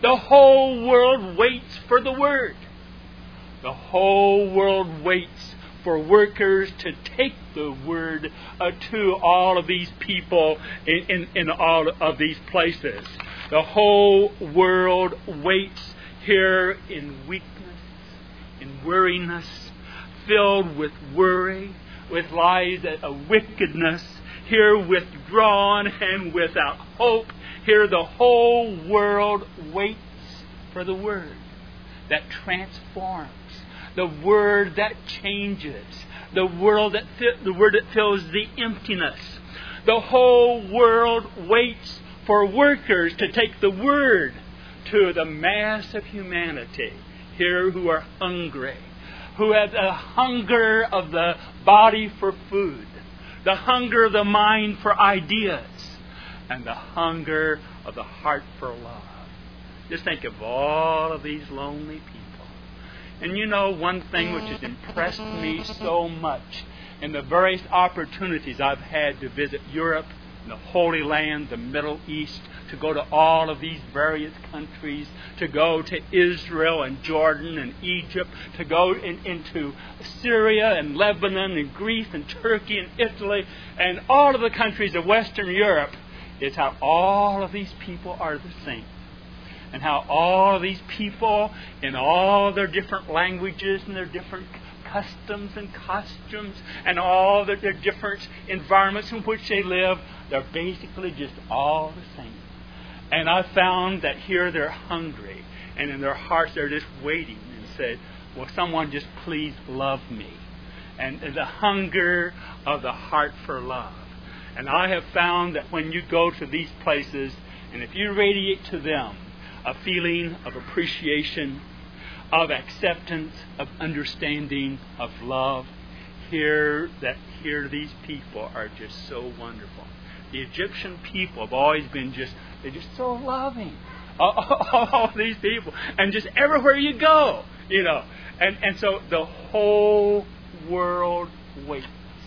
The whole world waits for the Word. The whole world waits for workers to take the Word to all of these people in all of these places. The whole world waits here in weakness, in weariness, filled with worry, with lies of wickedness, here withdrawn and without hope. Here the whole world waits for the Word that transforms, the Word that changes, the Word that fills the emptiness. The whole world waits for workers to take the Word to the mass of humanity here who are hungry, who have a hunger of the body for food, the hunger of the mind for ideas, and the hunger of the heart for love. Just think of all of these lonely people. And you know, one thing which has impressed me so much in the various opportunities I've had to visit Europe, the Holy Land, the Middle East, to go to all of these various countries, to go to Israel and Jordan and Egypt, to go into Syria and Lebanon and Greece and Turkey and Italy and all of the countries of Western Europe, is how all of these people are the same. And how all of these people, in all their different languages and their different customs and costumes and all their different environments in which they live, they're basically just all the same. And I found that here they're hungry, and in their hearts they're just waiting and say, will someone just please love me? And the hunger of the heart for love. And I have found that when you go to these places, and if you radiate to them a feeling of appreciation, of acceptance, of understanding, of love, here these people are just so wonderful. The Egyptian people have always been they're just so loving. All these people. And just everywhere you go, you know. And so the whole world waits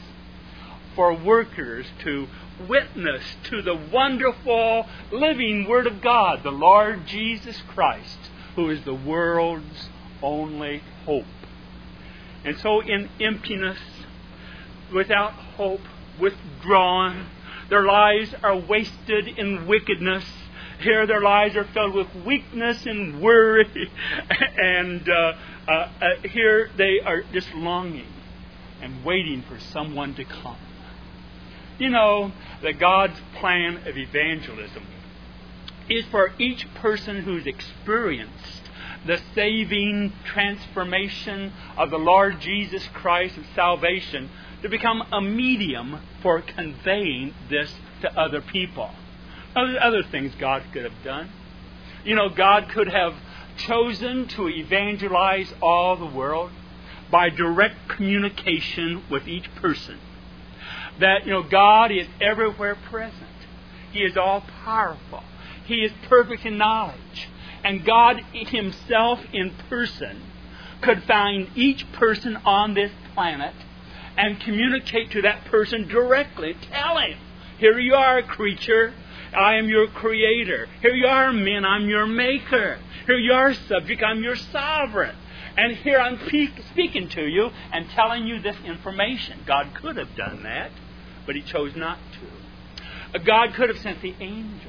for workers to witness to the wonderful living Word of God, the Lord Jesus Christ, who is the world's only hope. And so in emptiness, without hope, withdrawn, their lives are wasted in wickedness. Here their lives are filled with weakness and worry. And here they are just longing and waiting for someone to come. You know that God's plan of evangelism is for each person who's experienced the saving transformation of the Lord Jesus Christ of salvation to become a medium for conveying this to other people. Now, there's other things God could have done. You know, God could have chosen to evangelize all the world by direct communication with each person. That, you know, God is everywhere present. He is all-powerful. He is perfect in knowledge. And God Himself in person could find each person on this planet and communicate to that person directly. Tell him, here you are, creature. I am your creator. Here you are, man. I'm your maker. Here you are, subject. I'm your sovereign. And here I'm speaking to you and telling you this information. God could have done that, but He chose not to. God could have sent the angels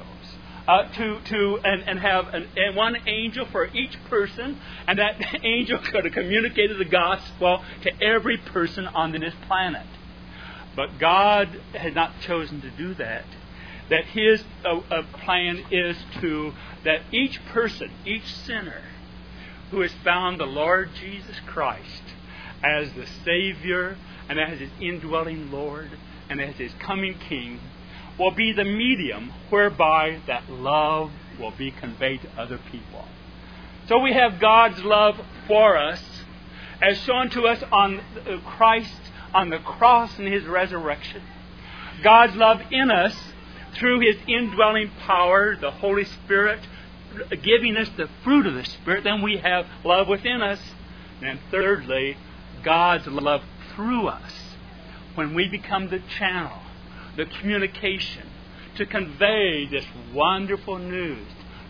and have one angel for each person, and that angel could have communicated the gospel to every person on this planet. But God has not chosen to do that. That His plan is that each person, each sinner who has found the Lord Jesus Christ as the Savior and as His indwelling Lord and as His coming King will be the medium whereby that love will be conveyed to other people. So we have God's love for us as shown to us on Christ on the cross and His resurrection. God's love in us through His indwelling power, the Holy Spirit, giving us the fruit of the Spirit. Then we have love within us. And thirdly, God's love through us when we become the channel, the communication to convey this wonderful news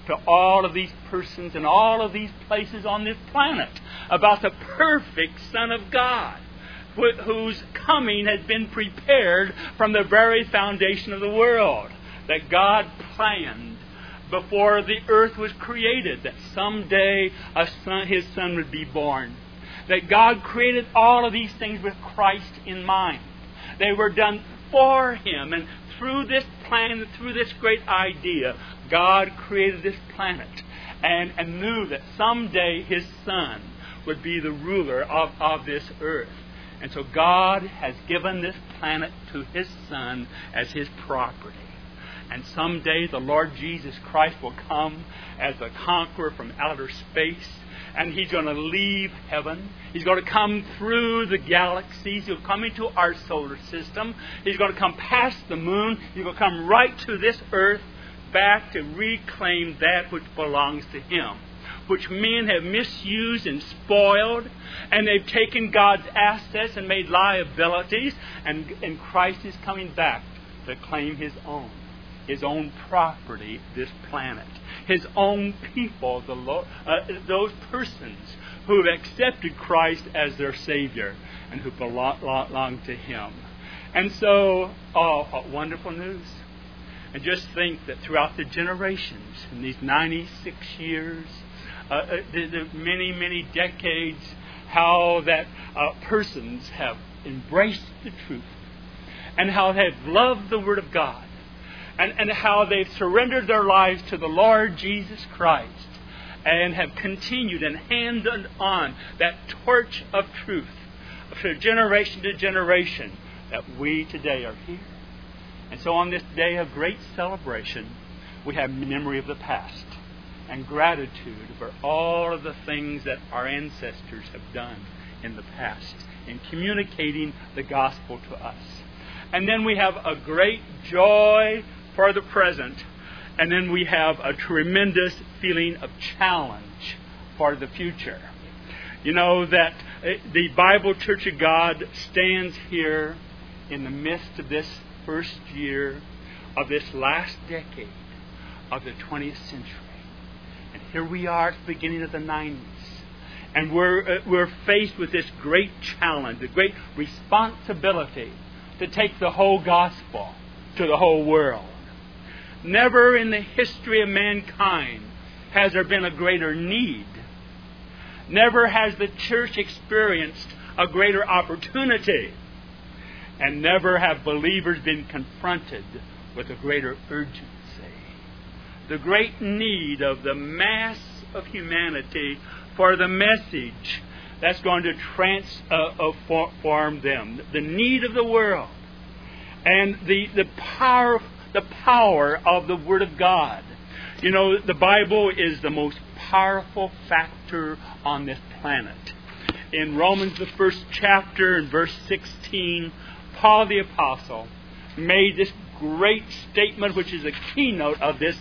to all of these persons and all of these places on this planet, about the perfect Son of God, whose coming has been prepared from the very foundation of the world, that God planned before the earth was created, that someday His Son would be born. That God created all of these things with Christ in mind. They were done for Him, and through this plan, through this great idea, God created this planet and knew that someday His Son would be the ruler of this earth. And so God has given this planet to His Son as His property. And someday the Lord Jesus Christ will come as a conqueror from outer space. And He's going to leave heaven. He's going to come through the galaxies. He'll come into our solar system. He's going to come past the moon. He's going to come right to this earth, back to reclaim that which belongs to Him, which men have misused and spoiled. And they've taken God's assets and made liabilities. And Christ is coming back to claim His own property, this planet, His own people, those persons who have accepted Christ as their Savior and who belong to Him. And so, what wonderful news. And just think that throughout the generations, in these 96 years, the many, many decades, how that persons have embraced the truth and how they've loved the Word of God. And how they've surrendered their lives to the Lord Jesus Christ and have continued and handed on that torch of truth from generation to generation, that we today are here. And so on this day of great celebration, we have memory of the past and gratitude for all of the things that our ancestors have done in the past in communicating the gospel to us. And then we have a great joy for the present, and then we have a tremendous feeling of challenge for the future. You know that the Bible Church of God stands here in the midst of this first year of this last decade of the 20th century. And here we are at the beginning of the 90s. And we're faced with this great challenge, the great responsibility to take the whole gospel to the whole world. Never in the history of mankind has there been a greater need. Never has the church experienced a greater opportunity. And never have believers been confronted with a greater urgency. The great need of the mass of humanity for the message that's going to transform them. The need of the world. And the power of the Word of God. You know, the Bible is the most powerful factor on this planet. In Romans, the first chapter, in verse 16, Paul the Apostle made this great statement, which is a keynote of this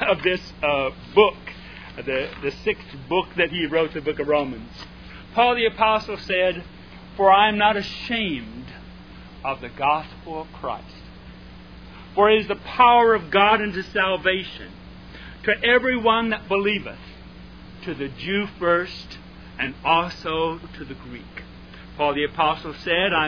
book, the sixth book that he wrote, the book of Romans. Paul the Apostle said, "For I am not ashamed of the gospel of Christ. For it is the power of God unto salvation to everyone that believeth, to the Jew first, and also to the Greek." Paul the Apostle said, I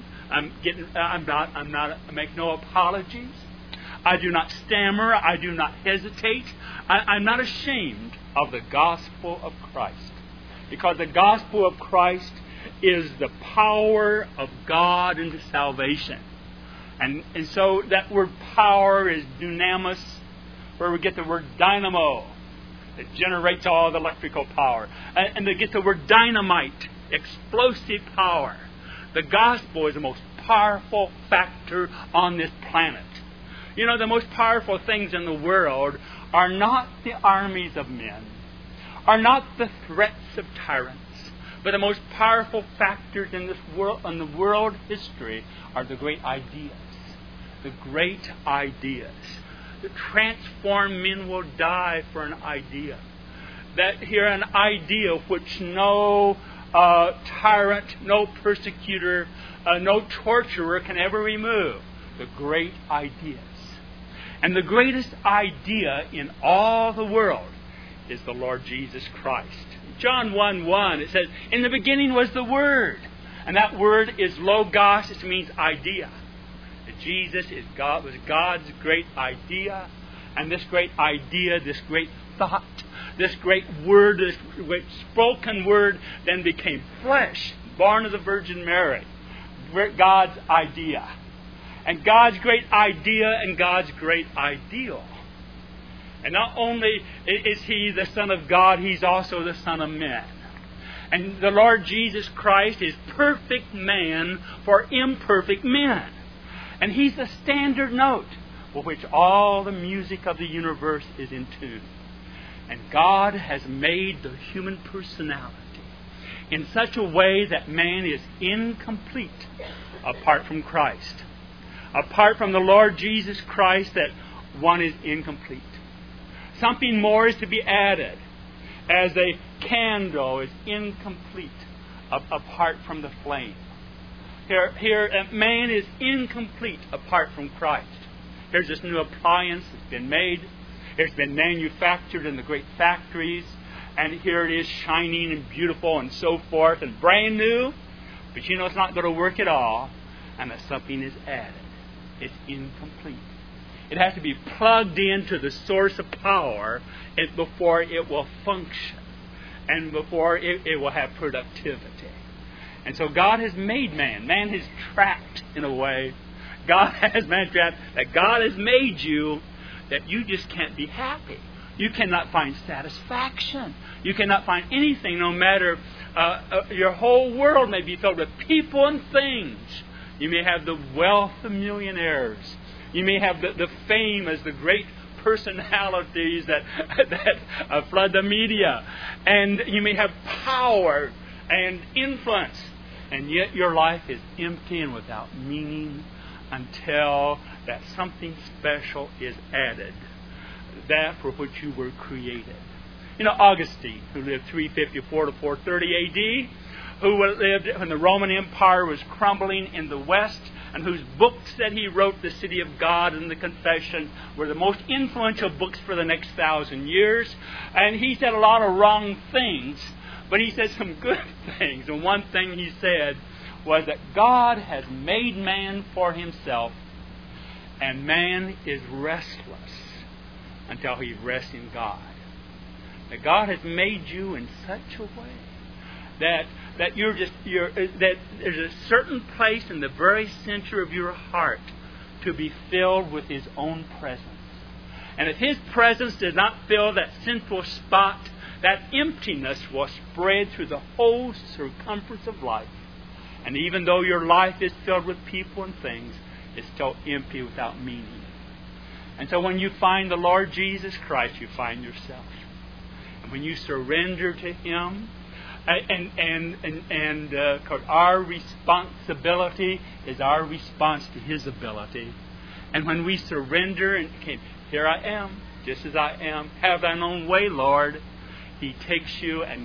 make no apologies. I do not stammer. I do not hesitate. I'm not ashamed of the gospel of Christ, because the gospel of Christ is the power of God into salvation. And so that word power is dunamis, where we get the word dynamo. It generates all the electrical power. And they get the word dynamite, explosive power. The gospel is the most powerful factor on this planet. You know, the most powerful things in the world are not the armies of men, are not the threats of tyrants, but the most powerful factors in this world, in the world history, are the great ideas. The great ideas. The transformed men will die for an idea. That here, an idea which no tyrant, no persecutor, no torturer can ever remove. The great ideas. And the greatest idea in all the world is the Lord Jesus Christ. John 1:1, it says, "In the beginning was the Word." And that word is logos. It means idea. That Jesus was God's great idea. And this great idea, this great thought, this great word, this great spoken word then became flesh, born of the Virgin Mary. God's idea. And God's great idea and God's great ideal. And not only is He the Son of God, He's also the Son of men. And the Lord Jesus Christ is perfect man for imperfect men. And He's the standard note with which all the music of the universe is in tune. And God has made the human personality in such a way that man is incomplete apart from Christ. Apart from the Lord Jesus Christ, that one is incomplete. Something more is to be added, as a candle is incomplete apart from the flame. Here, man is incomplete apart from Christ. Here's this new appliance that's been made. It's been manufactured in the great factories. And here it is shining and beautiful and so forth and brand new. But you know it's not going to work at all. And that something is added. It's incomplete. It has to be plugged into the source of power before it will function. And before it will have productivity. And so God has made man. Man is trapped in a way. God has man trapped. That God has made you that you just can't be happy. You cannot find satisfaction. You cannot find anything, no matter your whole world may be filled with people and things. You may have the wealth of millionaires. You may have the fame as the great personalities that flood the media. And you may have power and influence. And yet your life is empty and without meaning until that something special is added. That for which you were created. You know, Augustine, who lived 354 to 430 A.D., who lived when the Roman Empire was crumbling in the West, and whose books that he wrote, The City of God and The Confession, were the most influential books for the next 1,000 years. And he said a lot of wrong things, but he said some good things. And one thing he said was that God has made man for himself, and man is restless until he rests in God. That God has made you in such a way that that there's a certain place in the very center of your heart to be filled with His own presence. And if His presence does not fill that central spot, that emptiness will spread through the whole circumference of life. And even though your life is filled with people and things, it's still empty without meaning. And so when you find the Lord Jesus Christ, you find yourself. And when you surrender to Him, our responsibility is our response to His ability. And when we surrender and here I am, just as I am, have thine own way, Lord, He takes you and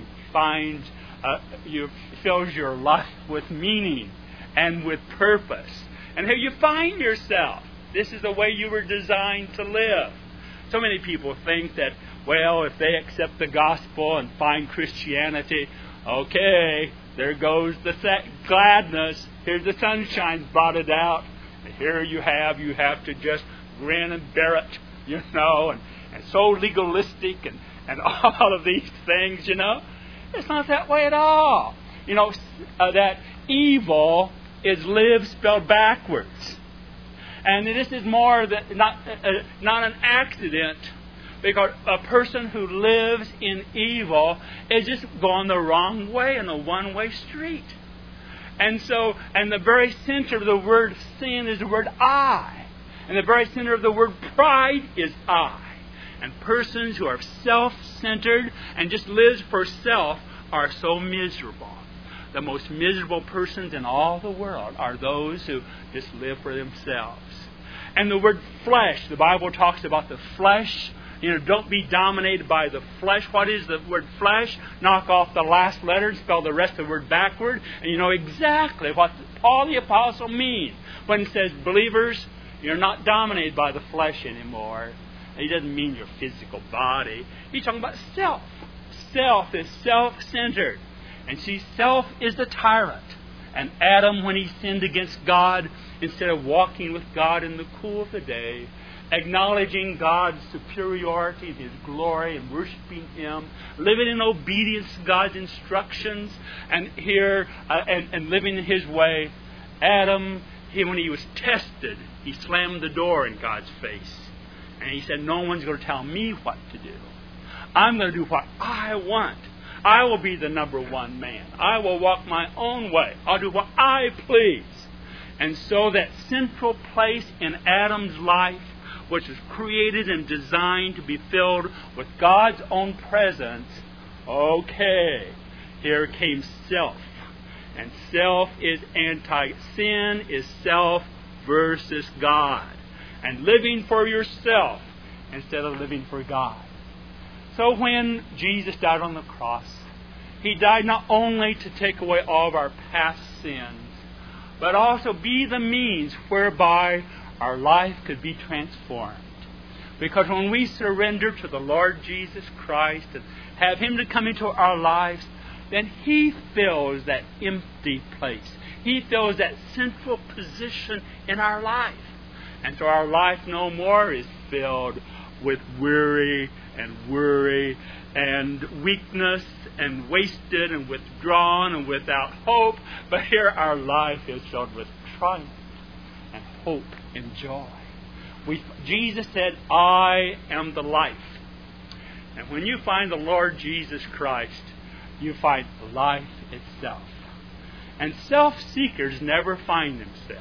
fills your life with meaning and with purpose. And here you find yourself. This is the way you were designed to live. So many people think that, well, if they accept the gospel and find Christianity, okay, there goes the gladness. Here's the sunshine blotted out. And here you have to just grin and bear it, and so legalistic and all of these things, It's not that way at all. That evil is live spelled backwards. And this is more that not an accident, because a person who lives in evil is just going the wrong way in a one-way street. And the very center of the word sin is the word I. And the very center of the word pride is I. And persons who are self-centered and just live for self are so miserable. The most miserable persons in all the world are those who just live for themselves. And the word flesh, the Bible talks about the flesh. Don't be dominated by the flesh. What is the word flesh? Knock off the last letter and spell the rest of the word backward. And you know exactly what Paul the Apostle means when he says, believers, you're not dominated by the flesh anymore. He doesn't mean your physical body. He's talking about self. Self is self-centered. And see, self is the tyrant. And Adam, when he sinned against God, instead of walking with God in the cool of the day, acknowledging God's superiority, His glory, and worshiping Him, living in obedience to God's instructions, and living in His way, Adam, when he was tested, he slammed the door in God's face. And he said, no one's going to tell me what to do. I'm going to do what I want. I will be the number one man. I will walk my own way. I'll do what I please. And so that central place in Adam's life, which was created and designed to be filled with God's own presence, okay, here came self. And self is sin is self versus God. And living for yourself instead of living for God. So when Jesus died on the cross, He died not only to take away all of our past sins, but also be the means whereby our life could be transformed. Because when we surrender to the Lord Jesus Christ and have Him to come into our lives, then He fills that empty place. He fills that central position in our life. And so our life no more is filled with worry and weakness and wasted and withdrawn and without hope. But here our life is filled with triumph and hope and joy. Jesus said, I am the life. And when you find the Lord Jesus Christ, you find life itself. And self-seekers never find themselves.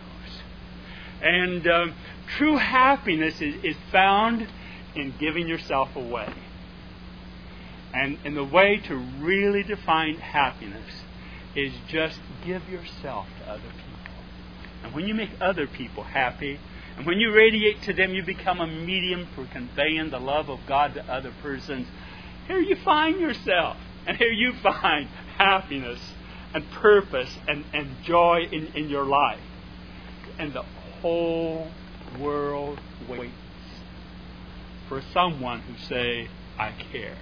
And true happiness is found in giving yourself away. And the way to really define happiness is just give yourself to other people. And when you make other people happy, and when you radiate to them, you become a medium for conveying the love of God to other persons. Here you find yourself. And here you find happiness and purpose and joy in your life. And the whole world waits for someone who say, I care.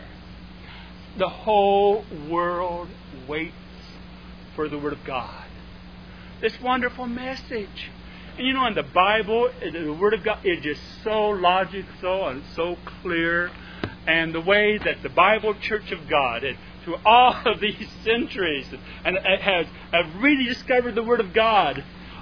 The whole world waits for the Word of God. This wonderful message. And in the Bible, the Word of God is just so logical and so clear. And the way that the Bible Church of God, through all of these centuries, and has really discovered the Word of God,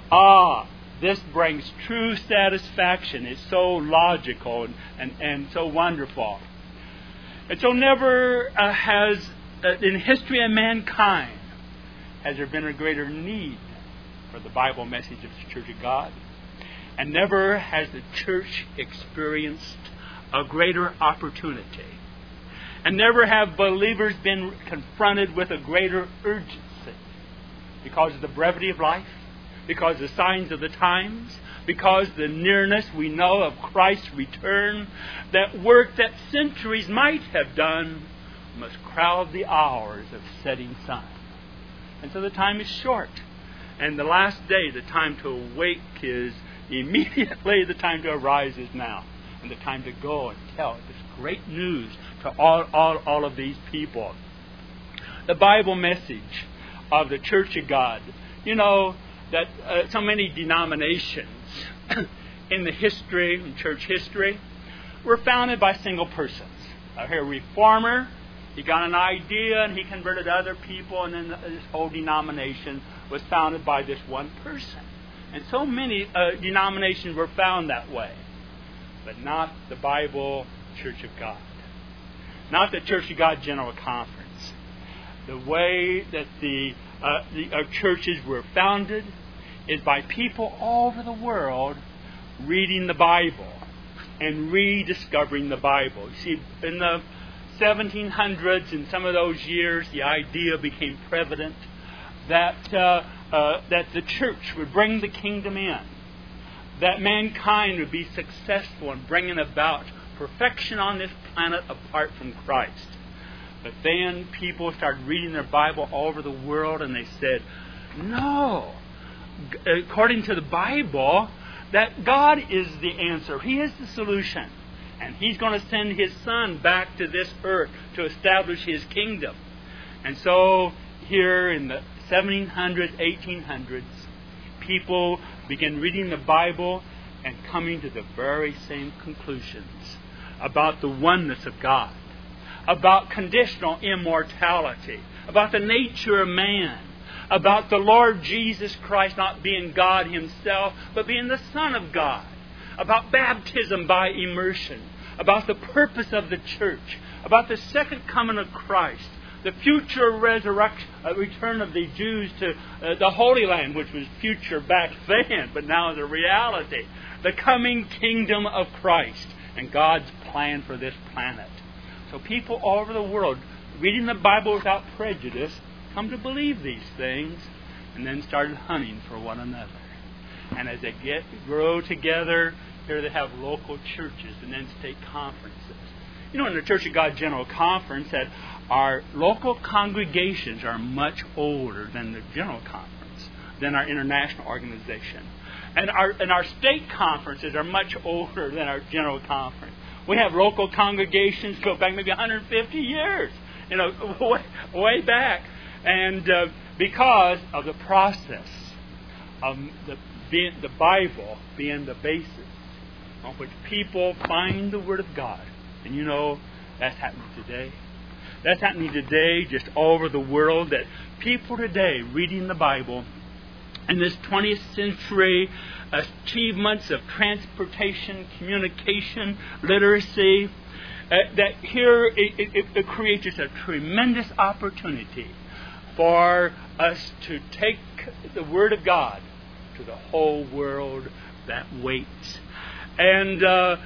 this brings true satisfaction. It's so logical and so wonderful. And so never has, in the history of mankind, has there been a greater need for the Bible message of the Church of God. And never has the church experienced a greater opportunity. And never have believers been confronted with a greater urgency because of the brevity of life, because of the signs of the times, because the nearness we know of Christ's return, that work that centuries might have done must crowd the hours of setting sun. And so the time is short. And the last day, the time to awake is immediately. The time to arise is now. And the time to go and tell this great news to all of these people. The Bible message of the Church of God. That so many denominations in the history, in church history, were founded by single persons. A reformer, he got an idea and he converted other people, and then this whole denomination was founded by this one person. And so many denominations were found that way. But not the Bible Church of God. Not the Church of God General Conference. The way that our churches were founded is by people all over the world reading the Bible and rediscovering the Bible. You see, in the 1700s, in some of those years, the idea became prevalent that the church would bring the kingdom in, that mankind would be successful in bringing about perfection on this planet apart from Christ. But then people started reading their Bible all over the world, and they said, no, according to the Bible, that God is the answer. He is the solution. And He's going to send His Son back to this earth to establish His kingdom. And so here in the 1700s, 1800s, people begin reading the Bible and coming to the very same conclusions about the oneness of God, about conditional immortality, about the nature of man, about the Lord Jesus Christ not being God Himself, but being the Son of God, about baptism by immersion, about the purpose of the church, about the second coming of Christ, the future resurrection, return of the Jews to the Holy Land, which was future back then, but now is a reality. The coming kingdom of Christ and God's plan for this planet. So people all over the world, reading the Bible without prejudice, come to believe these things, and then started hunting for one another. And as they grow together, here they have local churches and then state conferences. You know, in the Church of God General Conference, that our local congregations are much older than the General Conference, than our international organization. And our state conferences are much older than our General Conference. We have local congregations go back maybe 150 years, you know, way back. And because of the process of the Bible being the basis on which people find the Word of God. And you know, that's happening today. That's happening today just all over the world, that people today reading the Bible in this 20th century achievements of transportation, communication, literacy, that here it creates just a tremendous opportunity for us to take the Word of God to the whole world that waits. And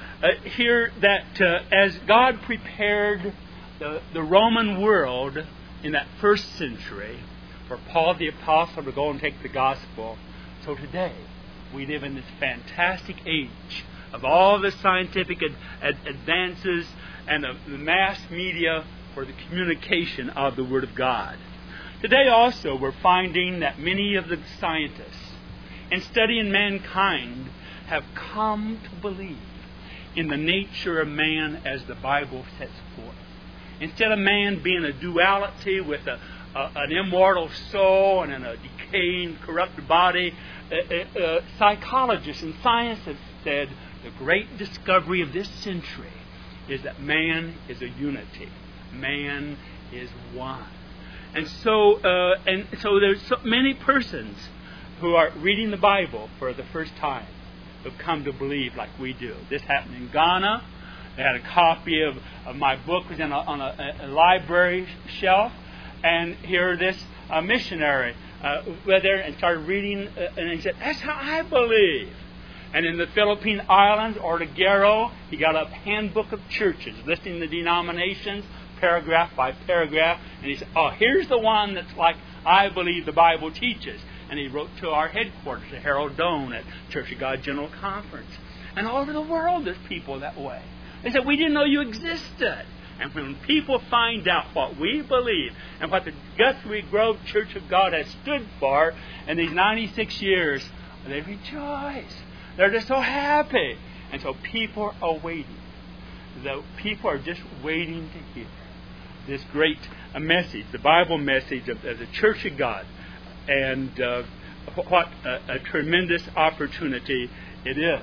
here that as God prepared the Roman world in that first century for Paul the Apostle to go and take the gospel, so today we live in this fantastic age of all the scientific advances and the mass media for the communication of the Word of God. Today also we're finding that many of the scientists, in studying mankind, have come to believe in the nature of man as the Bible sets forth. Instead of man being a duality with an immortal soul and a decaying, corrupt body, psychologists and science have said the great discovery of this century is that man is a unity. Man is one. And so there's so many persons who are reading the Bible for the first time who've come to believe like we do. This happened in Ghana. They had a copy of my book was on a library shelf, and here this missionary went there and started reading, and he said, "That's how I believe." And in the Philippine Islands, Ortiguero, he got a handbook of churches listing the denominations, paragraph by paragraph, and he said, "Oh, here's the one that's like I believe the Bible teaches." And he wrote to our headquarters, to Harold Doan at Church of God General Conference. And all over the world there's people that way. They said, "We didn't know you existed." And when people find out what we believe and what the Guthrie Grove Church of God has stood for in these 96 years, they rejoice. They're just so happy. And so people are waiting. The people are just waiting to hear this great message, the Bible message of the Church of God. And what a tremendous opportunity it is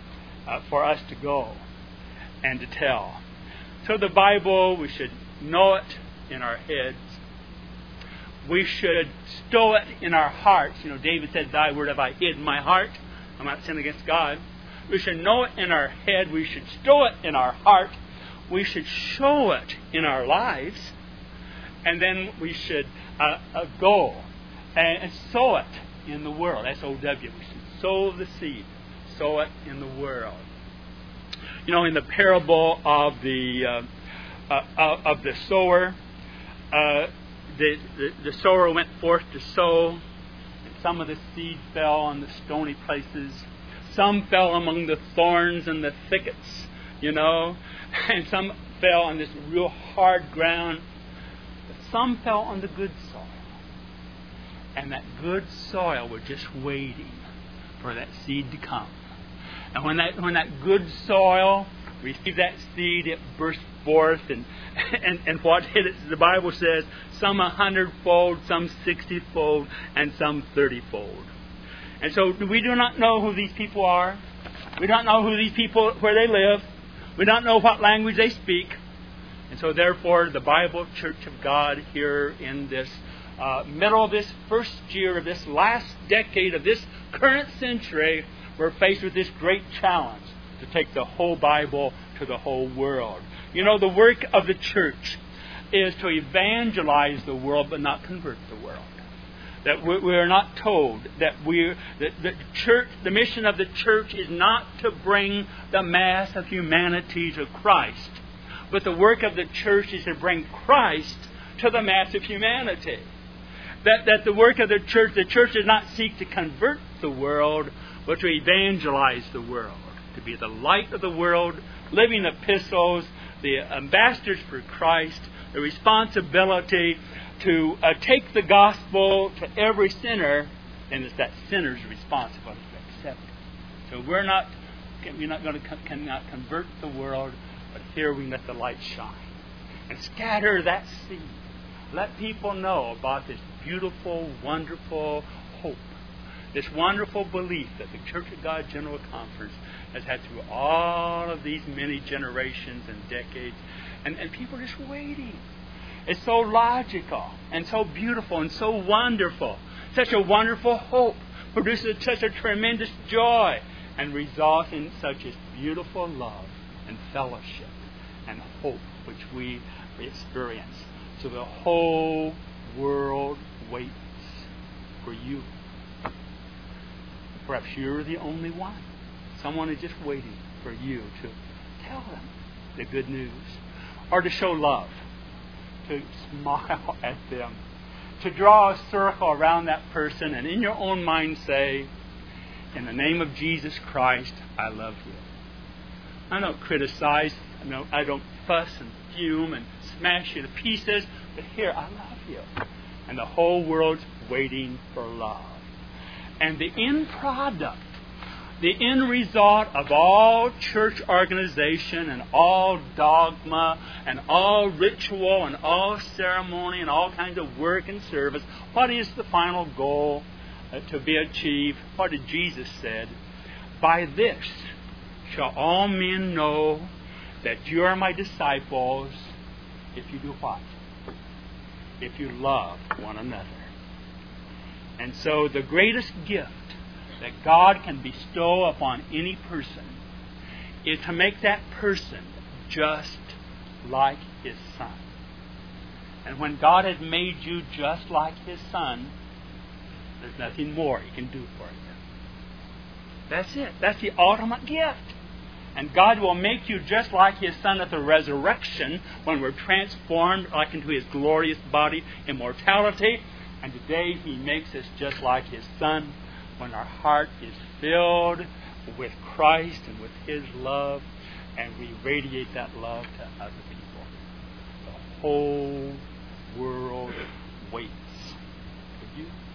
for us to go and to tell. So the Bible, we should know it in our heads. We should stow it in our hearts. You know, David said, "Thy word have I hid in my heart." I'm not sinning against God. We should know it in our head. We should stow it in our heart. We should show it in our lives. And then we should go and sow it in the world. S-O-W. We should sow the seed. Sow it in the world. You know, in the parable of the sower, the sower went forth to sow, and some of the seed fell on the stony places. Some fell among the thorns and the thickets, you know, and some fell on this real hard ground. But some fell on the good soil. And that good soil was just waiting for that seed to come. And when that good soil receive that seed, it burst forth, and what hit it, the Bible says, some 100-fold, some 60-fold, and some 30-fold. And so we do not know who these people are. We don't know who these people, where they live. We don't know what language they speak. And so therefore, the Bible Church of God here in this middle of this first year of this last decade of this current century, we're faced with this great challenge to take the whole Bible to the whole world. You know, the work of the church is to evangelize the world but not convert the world. That we are not told that the church, the mission of the church is not to bring the mass of humanity to Christ, but the work of the church is to bring Christ to the mass of humanity. That the work of the church does not seek to convert the world, but to evangelize the world, to be the light of the world, living epistles, the ambassadors for Christ, the responsibility to take the gospel to every sinner, and it's that sinner's responsibility to accept it. So we're not going to cannot convert the world, but here we let the light shine and scatter that seed. Let people know about this beautiful, wonderful hope, this wonderful belief that the Church of God General Conference has had through all of these many generations and decades, and people are just waiting. It's so logical and so beautiful and so wonderful. Such a wonderful hope produces such a tremendous joy and results in such a beautiful love and fellowship and hope which we experience. So the whole world waits for you. Perhaps you're the only one. Someone is just waiting for you to tell them the good news, or to show love, to smile at them, to draw a circle around that person, and in your own mind say, in the name of Jesus Christ, I love you. I don't criticize, I don't fuss and fume and smash you to pieces, but here, I love you. And the whole world's waiting for love. And the end product, the end result of all church organization and all dogma and all ritual and all ceremony and all kinds of work and service, what is the final goal to be achieved? What did Jesus said? By this shall all men know that you are my disciples if you do what? If you love one another. And so the greatest gift that God can bestow upon any person is to make that person just like His Son. And when God has made you just like His Son, there's nothing more He can do for you. That's it. That's the ultimate gift. And God will make you just like His Son at the resurrection when we're transformed like into His glorious body, immortality. And today He makes us just like His Son when our heart is filled with Christ and with His love, and we radiate that love to other people. The whole world waits for you.